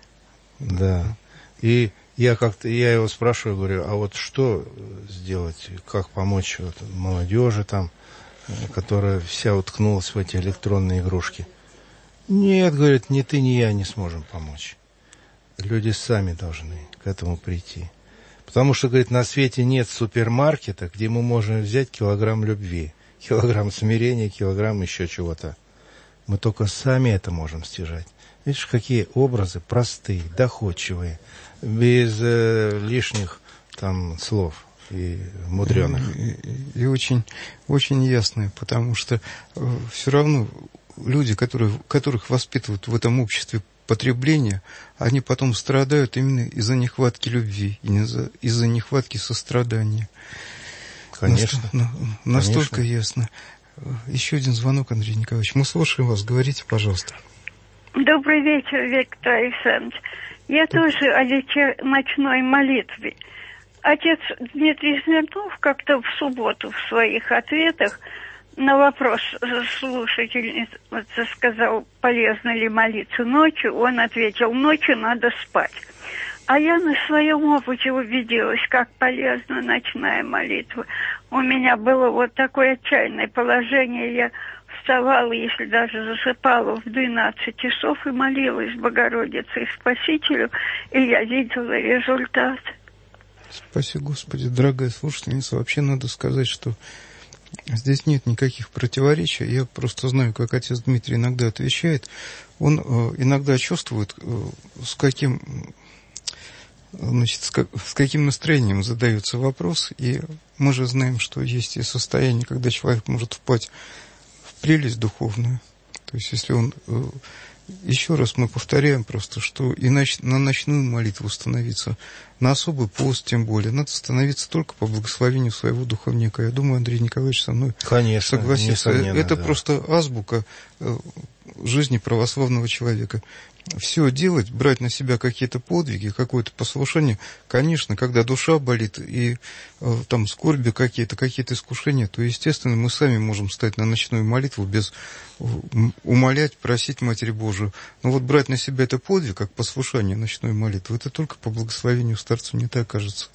Да. И я как-то, я его спрашиваю, говорю, а вот что сделать, как помочь вот молодежи там, которая вся уткнулась в эти электронные игрушки? Нет, говорит, ни ты, ни я не сможем помочь. Люди сами должны к этому прийти. Потому что, говорит, на свете нет супермаркета, где мы можем взять килограмм любви, килограмм смирения, килограмм еще чего-то. Мы только сами это можем стяжать. Видишь, какие образы простые, доходчивые, без э, лишних там слов и мудреных. И, и, и очень, очень ясные, потому что э, все равно люди, которые, которых воспитывают в этом обществе потребления, они потом страдают именно из-за нехватки любви, из-за, из-за нехватки сострадания. Конечно. Наст, настолько Конечно. ясно. Еще один звонок, Андрей Николаевич. Мы слушаем вас. Говорите, пожалуйста. Добрый вечер, Виктор Александрович. Я Добрый. тоже о вечер... ночной молитве. Отец Дмитрий Смирнов как-то в субботу в своих ответах на вопрос слушательницы сказал, полезно ли молиться ночью, он ответил, ночью надо спать. А я на своем опыте убедилась, как полезна ночная молитва. У меня было вот такое отчаянное положение. Я вставала, если даже засыпала, в двенадцать часов и молилась Богородице и Спасителю, и я видела результат. Спаси Господи, дорогая слушательница. Вообще надо сказать, что здесь нет никаких противоречий. Я просто знаю, как отец Дмитрий иногда отвечает. Он э, иногда чувствует, э, с каким... Значит, с, как, с каким настроением задается вопрос, и мы же знаем, что есть и состояние, когда человек может впасть в прелесть духовную. То есть, если он... Еще раз мы повторяем просто, что и нач, на ночную молитву становиться, на особый пост тем более, надо становиться только по благословению своего духовника. Я думаю, Андрей Николаевич со мной Конечно, согласится. Это да. просто азбука жизни православного человека. Все делать, брать на себя какие-то подвиги, какое-то послушание, конечно, когда душа болит и э, там скорби какие-то, какие-то искушения, то, естественно, мы сами можем стать на ночную молитву без умолять, просить Матерь Божию. Но вот брать на себя это подвиг, как послушание ночной молитвы, это только по благословению старца, мне так кажется.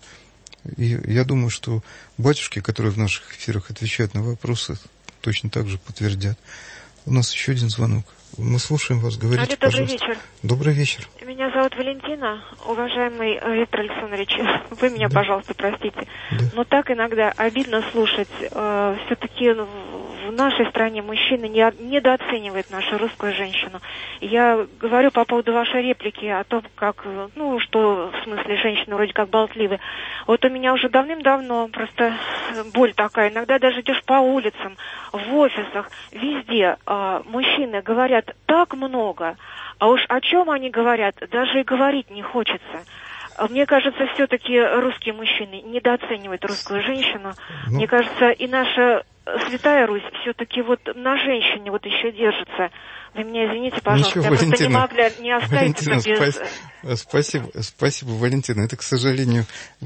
И я думаю, что батюшки, которые в наших эфирах отвечают на вопросы, точно так же подтвердят. У нас еще один звонок. Мы слушаем вас, говорите, Алло, добрый пожалуйста. вечер. Добрый вечер. Меня зовут Валентина. Уважаемый Виктор Александрович, вы меня, да. пожалуйста, простите. Да. Но так иногда обидно слушать. Э, все-таки в нашей стране мужчина не, недооценивает нашу русскую женщину. Я говорю по поводу вашей реплики о том, как, ну, что в смысле женщины вроде как болтливы. Вот у меня уже давным-давно просто боль такая. Иногда даже идешь по улицам, в офисах, везде э, мужчины говорят так много, а уж о чем они говорят, даже и говорить не хочется. Мне кажется, все-таки русские мужчины недооценивают русскую женщину. Ну, Мне кажется, и наша Святая Русь все-таки вот на женщине вот еще держится. Вы меня извините, пожалуйста, Ничего, я Валентина, просто не могла не оставить Валентина, это без... Спасибо, спасибо, Валентина. Это, к сожалению,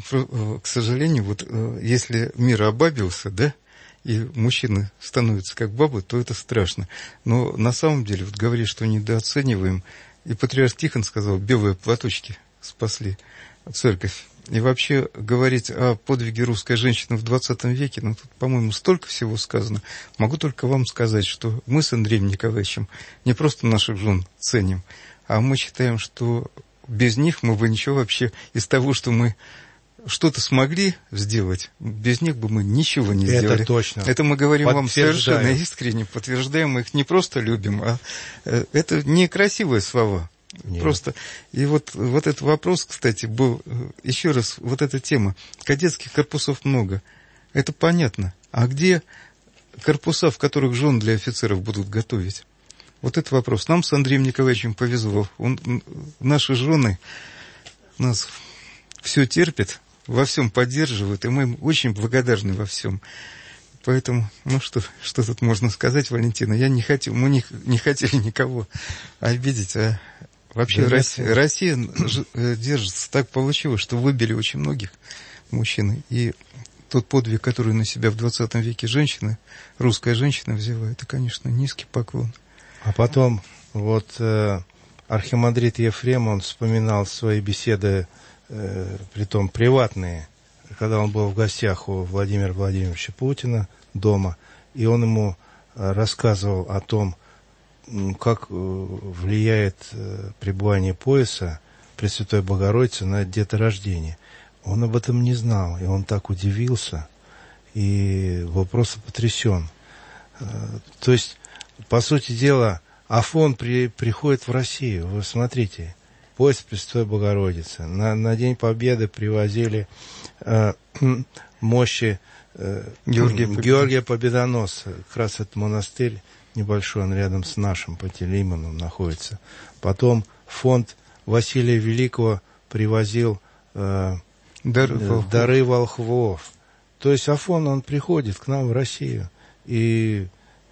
к сожалению, вот если мир обабился, да, и мужчины становятся как бабы, то это страшно. Но на самом деле, вот говорить, что недооцениваем, и патриарх Тихон сказал, белые платочки спасли церковь. И вообще говорить о подвиге русской женщины в двадцатом веке, ну, тут, по-моему, столько всего сказано. Могу только вам сказать, что мы с Андреем Николаевичем не просто наших жен ценим, а мы считаем, что без них мы бы ничего вообще из того, что мы что-то смогли сделать, без них бы мы ничего не сделали. Это точно. Это мы говорим вам совершенно искренне, подтверждаем, мы их не просто любим, а это некрасивые слова. Нет. Просто. И вот, вот этот вопрос, кстати, был, еще раз, вот эта тема. Кадетских корпусов много. Это понятно. А где корпуса, в которых жен для офицеров будут готовить? Вот этот вопрос. Нам с Андреем Николаевичем повезло. Он, наши жены нас все терпят, во всем поддерживают, и мы им очень благодарны во всем. Поэтому, ну что, что тут можно сказать, Валентина? Я не хотел, мы не, не хотели никого обидеть, а вообще да, Россия, Россия держится. Так получилось, что выбили очень многих мужчин. И тот подвиг, который на себя в двадцатом веке женщина, русская женщина взяла, это, конечно, низкий поклон. А потом, вот э, архимандрит Ефрем, он вспоминал свои беседы, э, притом приватные, когда он был в гостях у Владимира Владимировича Путина дома, и он ему рассказывал о том, как влияет пребывание пояса Пресвятой Богородицы на деторождение. Он об этом не знал, и он так удивился, и был просто потрясен. То есть, по сути дела, Афон при, приходит в Россию. Вы смотрите, поезд Пресвятой Богородицы. На, на День Победы привозили э, мощи э, Георгия, Георгия Победоносца. Как раз этот монастырь небольшой, он рядом с нашим, по Телиману находится. Потом фонд Василия Великого привозил э, дары, волхвов. дары волхвов. То есть Афон, он приходит к нам в Россию. И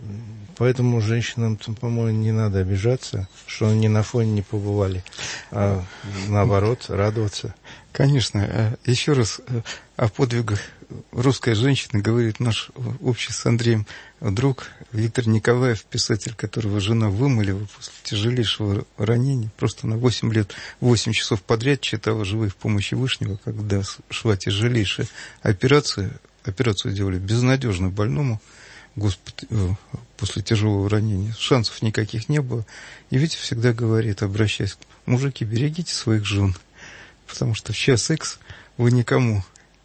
поэтому женщинам, по-моему, не надо обижаться, что они на Афоне не побывали, а наоборот, радоваться. Конечно. Еще раз о подвигах русской женщины говорит наш общий с Андреем друг Виктор Николаев, писатель, которого жена вымолила после тяжелейшего ранения. Просто на восемь лет, восемь часов подряд читала «Живые в помощи Вышнего», когда шла тяжелейшая операция. Операцию делали безнадежно больному. Господи, после тяжелого ранения. Шансов никаких не было. И Витя всегда говорит, обращаясь: мужики, берегите своих жен, потому что в час секс вы никому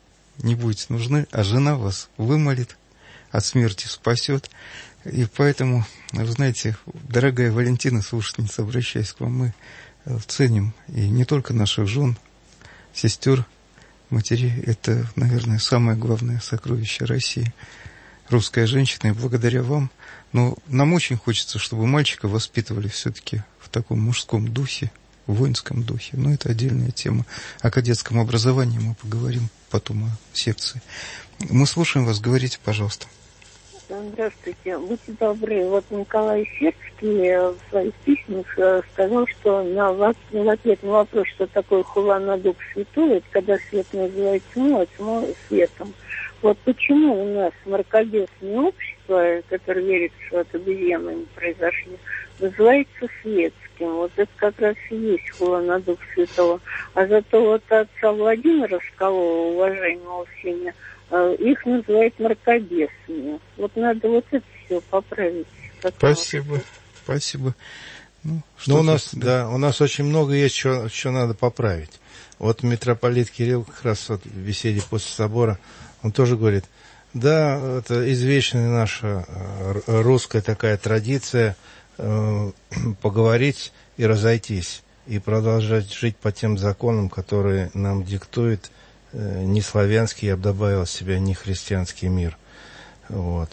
не будете нужны, а жена вас вымолит, от смерти спасет. И поэтому, вы знаете, дорогая Валентина, слушательница, обращаясь к вам, мы ценим и не только наших жен, сестер, матерей. Это, наверное, самое главное сокровище России. Русская женщина, и благодаря вам. Но нам очень хочется, чтобы мальчика воспитывали все-таки в таком мужском духе, в воинском духе. Но это отдельная тема. О кадетском образовании мы поговорим потом о секции. Мы слушаем вас, говорите, пожалуйста. Здравствуйте. Будьте добры. Вот Николай Сербский в своих письмах сказал, что на, в ответ на вопрос, что такое хула на дух святой, это когда свет называет тьму, а тьму светом. Вот почему у нас мракобесное общество, которое верит, что от обезьяны произошли, называется светским? Вот это как раз и есть хула на дух святого. А зато вот отца Владимира Скалова, уважаемого всеми, их называют мракобесными. Вот надо вот это все поправить. Спасибо, спасибо. Ну, ну у нас, да. да, у нас очень много есть, что, что надо поправить. Вот митрополит Кирилл как раз вот в беседе после собора, он тоже говорит, да, это извечная наша русская такая традиция э, поговорить и разойтись, и продолжать жить по тем законам, которые нам диктует э, не славянский, я бы добавил от себя, не христианский мир. Вот.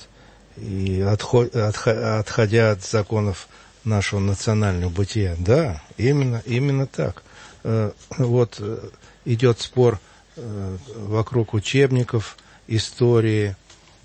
И отход, отхо, отходя от законов нашего национального бытия, да, именно, именно так. Э, вот э, идет спор э, вокруг учебников, истории,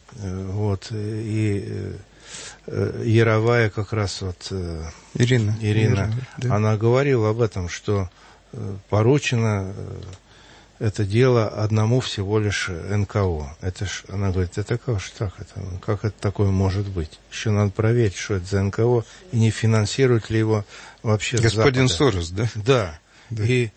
вот, и э, Яровая как раз вот, э, Ирина, Ирина Яровая, да. Она говорила об этом, что э, поручено э, это дело одному всего лишь эн ка о. Это ж, она говорит, это как же так, это, как это такое может быть? Еще надо проверить, что это за эн ка о, и не финансирует ли его вообще господин Запада. Сорос, да? Да, да. И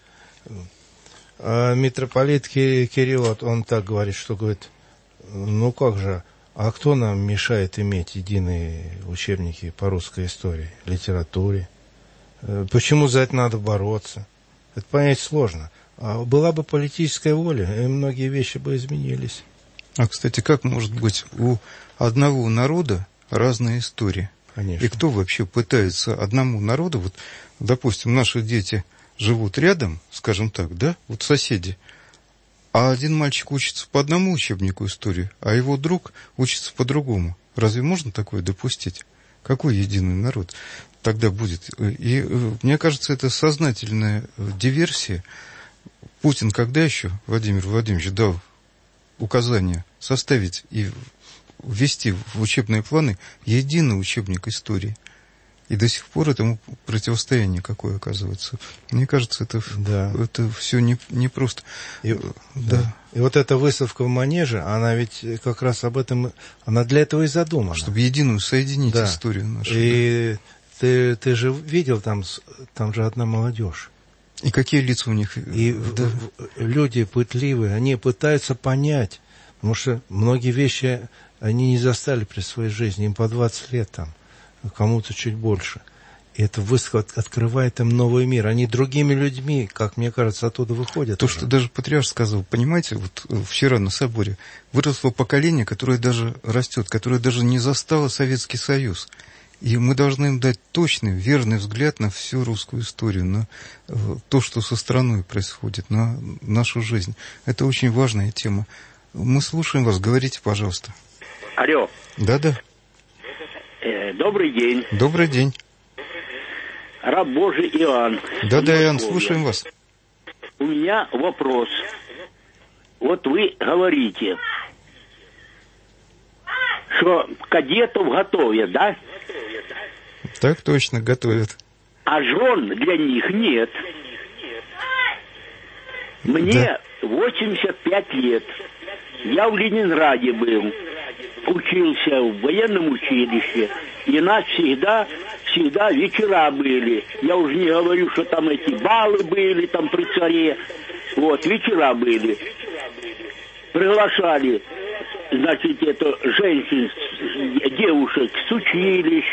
а митрополит Кирилл, вот он так говорит, что говорит, ну как же, а кто нам мешает иметь единые учебники по русской истории, литературе? Почему за это надо бороться? Это понять сложно. А была бы политическая воля, и многие вещи бы изменились. А, кстати, как может быть у одного народа разная история? Конечно. И кто вообще пытается одному народу, вот, допустим, наши дети живут рядом, скажем так, да, вот соседи, а один мальчик учится по одному учебнику истории, а его друг учится по-другому. Разве можно такое допустить? Какой единый народ тогда будет? И мне кажется, это сознательная диверсия. Путин когда еще, Владимир Владимирович, дал указание составить и ввести в учебные планы единый учебник истории? И до сих пор этому противостояние какое оказывается. Мне кажется, это, да. это все не, не просто. И, да. Да. И вот эта выставка в Манеже, она ведь как раз об этом, она для этого и задумана. Чтобы единую соединить да. историю нашу. И да. ты, ты же видел, там, там же одна молодежь. И какие лица у них? И да. люди пытливые, они пытаются понять, потому что многие вещи они не застали при своей жизни, им по двадцать лет там. Кому-то чуть больше. И эта выставка открывает им новый мир. Они другими людьми, как мне кажется, оттуда выходят. То, уже. Что даже патриарх сказал, понимаете, вот вчера на соборе выросло поколение, которое даже растет, которое даже не застало Советский Союз. И мы должны им дать точный, верный взгляд на всю русскую историю, на то, что со страной происходит, на нашу жизнь. Это очень важная тема. Мы слушаем вас, говорите, пожалуйста. Алло. Да-да. Э, добрый день. Добрый день. Раб Божий Иоанн. Да-да, Иоанн, слушаем вас. У меня вопрос. Вот вы говорите, что кадетов готовят, да? Так точно, готовят. А жен для них нет. Мне да. восемьдесят пять лет. Я в Ленинграде был. Учился в военном училище. И нас всегда, всегда вечера были. Я уже не говорю, что там эти балы были, там при царе. Вот, вечера были. Приглашали, значит, это женщин, девушек с училищ,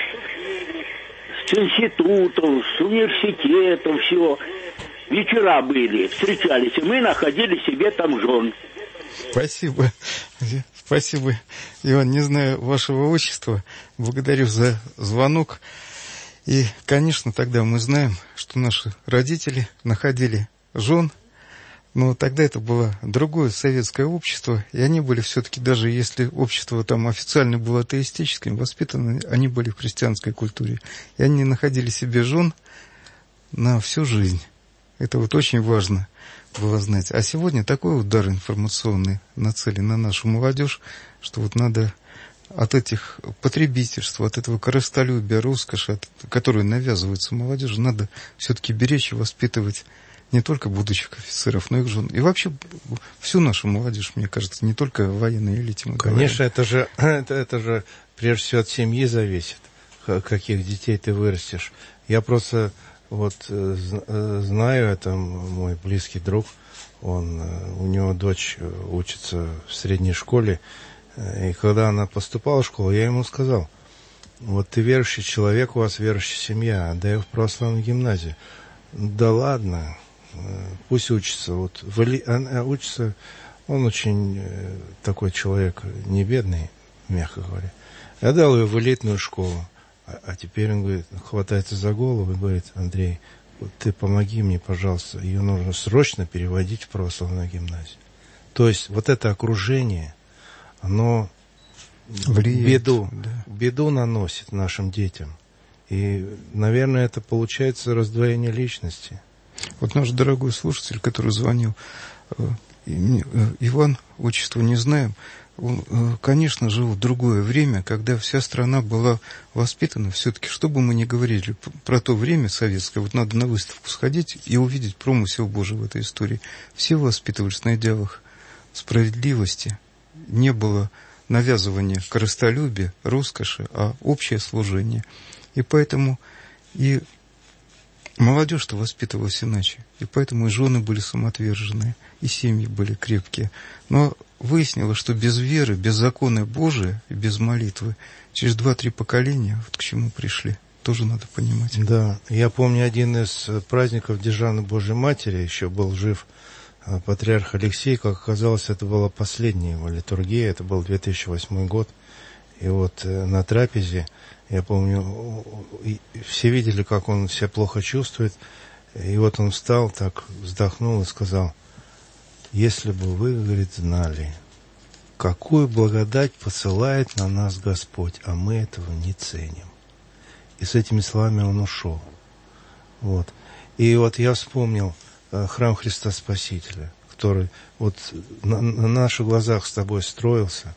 с институтов, с университетов, все. Вечера были, встречались, и мы находили себе там жен. Спасибо. Спасибо, Иван. Не знаю вашего отчества. Благодарю за звонок. И, конечно, тогда мы знаем, что наши родители находили жен. Но тогда это было другое советское общество, и они были все-таки, даже если общество там официально было атеистическим, воспитаны, они были в христианской культуре. И они находили себе жен на всю жизнь. Это вот очень важно было знать. А сегодня такой удар информационный нацелен на нашу молодежь, что вот надо от этих потребительств, от этого корыстолюбия, роскоши, от, которую навязывается молодежи, надо все-таки беречь и воспитывать не только будущих офицеров, но и их жен. И вообще всю нашу молодежь, мне кажется, не только в военной элите. Конечно, это же, это, это же прежде всего от семьи зависит, каких детей ты вырастешь. Я просто вот знаю, это мой близкий друг, он, у него дочь учится в средней школе, и когда она поступала в школу, я ему сказал, вот ты верующий человек, у вас верующая семья, отдай в православную гимназию. Да ладно, пусть учится. Вот, она учится, он очень такой человек, не бедный, мягко говоря. Я дал ее в элитную школу. А, а теперь он говорит, хватается за голову и говорит, Андрей, вот ты помоги мне, пожалуйста, ее нужно срочно переводить в православную гимназию. То есть вот это окружение, оно влияет, беду, да. беду наносит нашим детям. И, наверное, это получается раздвоение личности. Вот наш дорогой слушатель, который звонил, Иван, отчество не знаем, он, конечно, жил в другое время, когда вся страна была воспитана. Все-таки, что бы мы ни говорили про то время советское, вот надо на выставку сходить и увидеть промысел Божий в этой истории. Все воспитывались на идеалах справедливости. Не было навязывания корыстолюбия, роскоши, а общее служение. И поэтому и молодежь-то воспитывалась иначе. И поэтому и жены были самоотверженные, и семьи были крепкие. Но выяснилось, что без веры, без закона Божия и без молитвы через два-три поколения вот к чему пришли. Тоже надо понимать. Да, я помню один из праздников Державной Божьей Матери, еще был жив патриарх Алексей, как оказалось, это была последняя его литургия, это был две тысячи восьмой год. И вот на трапезе, я помню, все видели, как он себя плохо чувствует. И вот он встал, так вздохнул и сказал, если бы вы, говорит, знали, какую благодать посылает на нас Господь, а мы этого не ценим. И с этими словами он ушел. Вот. И вот я вспомнил храм Христа Спасителя, который вот на, на наших глазах с тобой строился.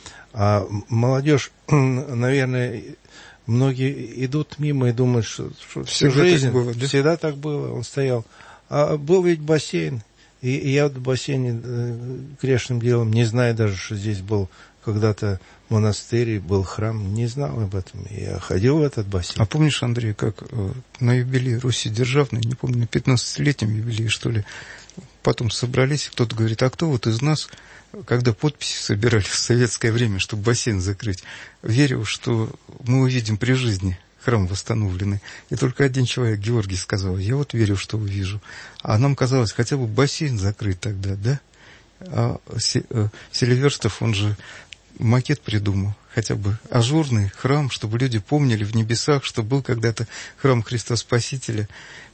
А молодежь, наверное, многие идут мимо и думают, что, что всю всегда жизнь так было, да? всегда так было, он стоял. А был ведь бассейн, и, и я в бассейне грешным делом, не знаю даже, что здесь был когда-то монастырь, был храм, не знал об этом. Я ходил в этот бассейн. А помнишь, Андрей, как э, на юбилей Руси Державной, не помню, на пятнадцатилетнем юбилее, что ли, потом собрались, кто-то говорит, а кто вот из нас, когда подписи собирали в советское время, чтобы бассейн закрыть, верил, что мы увидим при жизни храм восстановленный. И только один человек, Георгий, сказал, я вот верю, что увижу. А нам казалось, хотя бы бассейн закрыть тогда, да? А Селиверстов, он же макет придумал, хотя бы ажурный храм, чтобы люди помнили в небесах, что был когда-то храм Христа Спасителя,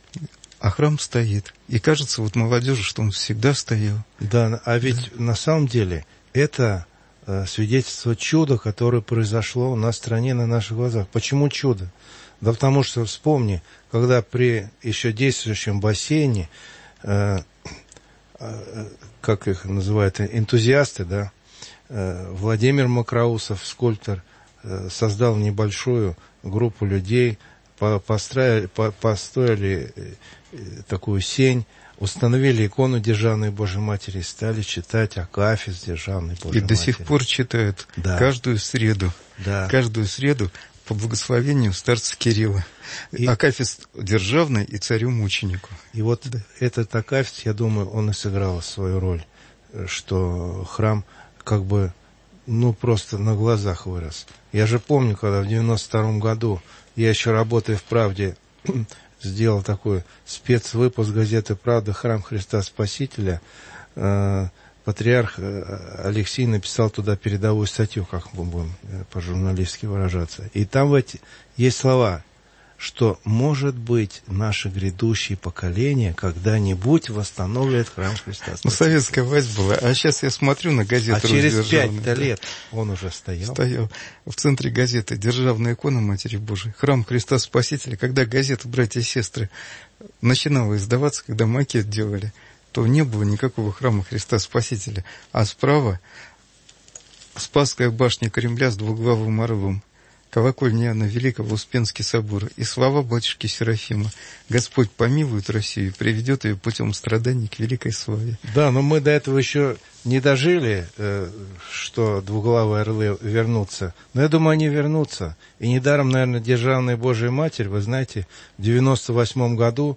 а храм стоит. И кажется вот молодежи, что он всегда стоял. Да, а ведь да. на самом деле это э, свидетельство чуда, которое произошло у нас в стране на наших глазах. Почему чудо? Да потому что, вспомни, когда при еще действующем бассейне, э, э, как их называют, энтузиасты, да, э, Владимир Макроусов, скульптор, э, создал небольшую группу людей, по, построили, по, построили такую сень, установили икону Державной Божьей Матери, стали читать акафист Державной Божьей Матери. И до сих пор читают да. каждую среду, да. каждую среду по благословению старца Кирилла. И... Акафист державный и царю-мученику. И вот да. этот акафист, я думаю, он и сыграл свою роль, что храм как бы, ну, просто на глазах вырос. Я же помню, когда в девяносто втором году, я еще работая в «Правде», сделал такой спецвыпуск газеты «Правда. Храм Христа Спасителя». Патриарх Алексей написал туда передовую статью, как мы будем по-журналистски выражаться. И там вот есть слова, что, может быть, наше грядущее поколение когда-нибудь восстановит храм Христа Спасителя. Ну, советская власть была. А сейчас я смотрю на газету. А через пять-то лет он уже стоял. Стоял. В центре газеты «Державная икона Матери Божией». Храм Христа Спасителя. Когда газета «Братья и сестры» начинала издаваться, когда макет делали, то не было никакого храма Христа Спасителя. А справа Спасская башня Кремля с двуглавым орлом. Колокольня Иоанна Великого, Успенский собор, и слава батюшки Серафима. Господь помилует Россию, приведет ее путем страданий к великой славе. Да, но мы до этого еще не дожили, что двуглавые орлы вернутся. Но я думаю, они вернутся. И недаром, наверное, Державная Божия Матерь, вы знаете, в девяносто восьмом году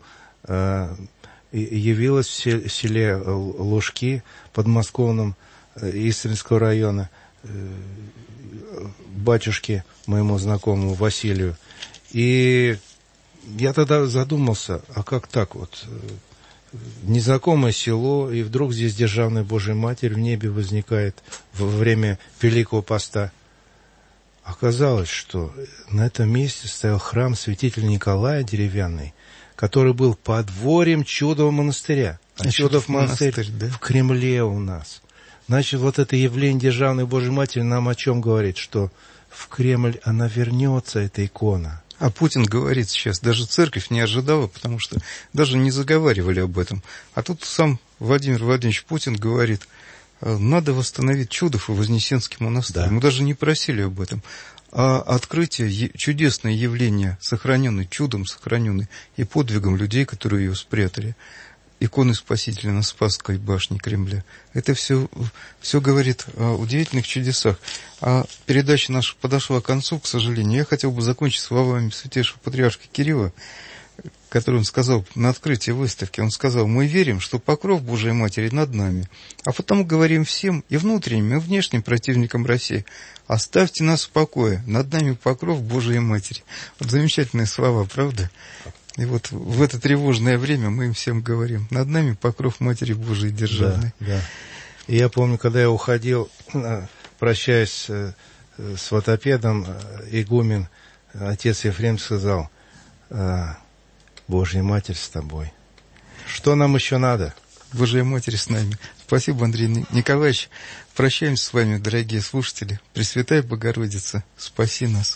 явилась в селе Лужки подмосковном Истринского района батюшке моему знакомому Василию. И я тогда задумался, а как так вот? Незнакомое село, и вдруг здесь Державная Божия Матерь в небе возникает во время Великого Поста. Оказалось, что на этом месте стоял храм святителя Николая деревянный, который был подворьем Чудового монастыря. А, а Чудов монастырь, монастырь да? в Кремле у нас. Значит, вот это явление Державной Божьей Матери нам о чем говорит? Что в Кремль она вернется, эта икона. А Путин говорит сейчас, даже церковь не ожидала, потому что даже не заговаривали об этом. А тут сам Владимир Владимирович Путин говорит, надо восстановить Чудов и Вознесенский монастырь. Да. Мы даже не просили об этом. А открытие, чудесное явление, сохраненное чудом, сохраненное и подвигом людей, которые ее спрятали, иконы Спасителя на Спасской башне Кремля. Это все, все говорит о удивительных чудесах. А передача наша подошла к концу, к сожалению. Я хотел бы закончить словами святейшего патриарха Кирилла, который он сказал на открытии выставки. Он сказал, мы верим, что покров Божией Матери над нами, а потому говорим всем, и внутренним, и внешним противникам России, оставьте нас в покое, над нами покров Божией Матери. Вот замечательные слова, правда? И вот в это тревожное время мы им всем говорим, над нами покров Матери Божией державной. Да, да. И я помню, когда я уходил, прощаясь с ватопедом, игумен, отец Ефрем сказал, Божья Матерь с тобой. Что нам еще надо? Божья Матерь с нами. Спасибо, Андрей Николаевич. Прощаемся с вами, дорогие слушатели. Пресвятая Богородица, спаси нас.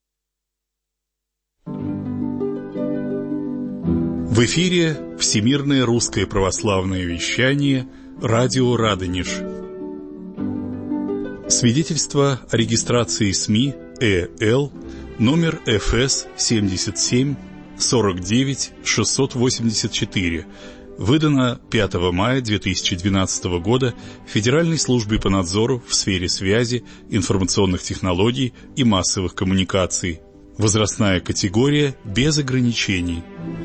В эфире Всемирное русское православное вещание «Радио Радонеж». Свидетельство о регистрации СМИ ЭЛ номер эф эс семьдесят семь сорок девять шестьсот восемьдесят четыре, выдано пятого мая две тысячи двенадцатого года Федеральной службе по надзору в сфере связи, информационных технологий и массовых коммуникаций. Возрастная категория без ограничений.